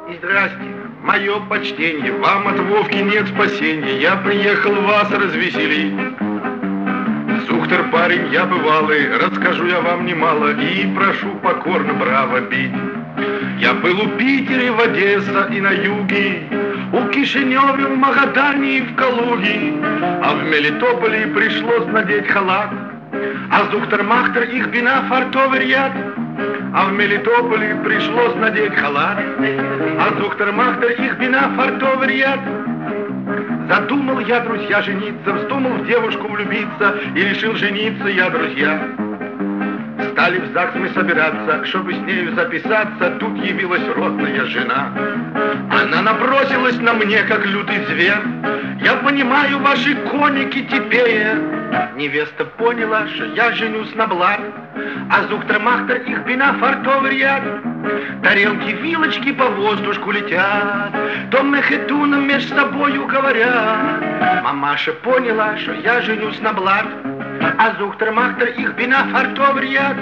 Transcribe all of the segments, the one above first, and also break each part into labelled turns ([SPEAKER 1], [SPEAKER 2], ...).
[SPEAKER 1] И здрасте, мое почтение, вам от Вовки нет спасения, я приехал вас развеселить. Сухтер парень я бывалый, расскажу я вам немало и прошу покорно браво бить. Я был у Питера, в Одессе и на юге, у Кишиневе, в Магадане и в Калуге, а в Мелитополе пришлось надеть халат, а Зухтер-Махтер их бина фартовый ряд. А в Мелитополе пришлось надеть халат, а Зухтер-Махтер их бина фартовый ряд. Задумал я, друзья, жениться, вздумал в девушку влюбиться и решил жениться я, друзья. Стали в ЗАГС мы собираться, чтобы с нею записаться, тут явилась родная жена. Она набросилась на мне, как лютый зверь. Я понимаю ваши коники теперь. Невеста поняла, что я женюсь на блат, а Зухтер-Махтер их бина фартовый ряд. Тарелки, вилочки по воздушку летят, Том и Хетуном меж собою говорят. Мамаша поняла, что я женюсь на блат, а Зухтер-Махтер их бина фартовый ряд.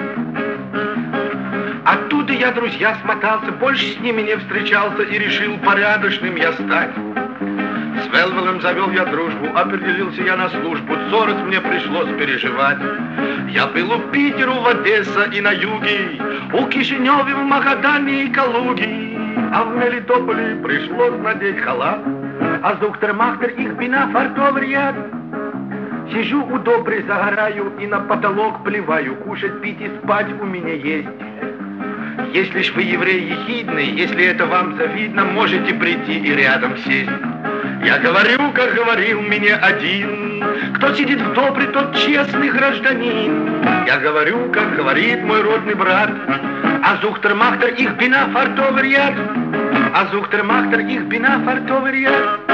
[SPEAKER 1] Оттуда я, друзья, смотался, больше с ними не встречался и решил порядочным я стать. С Велвелем завел я дружбу, определился я на службу, 40 мне пришлось переживать. Я был у Питера, в Одессе и на юге, у Кишиневе, в Магадане и Калуге, а в Мелитополе пришлось надеть халат, а Зухтер-Махтер их бина фартовый ряд. Сижу у доброй, загораю и на потолок плеваю, кушать, пить и спать у меня есть. Если ж вы еврей ехидный, если это вам завидно, можете прийти и рядом сесть. Я говорю, как говорил мне один, кто сидит в добре, тот честный гражданин. Я говорю, как говорит мой родный брат, а Зухтер-Махтер их бина фартовый ряд, а Зухтер-Махтер их бина фартовый ряд.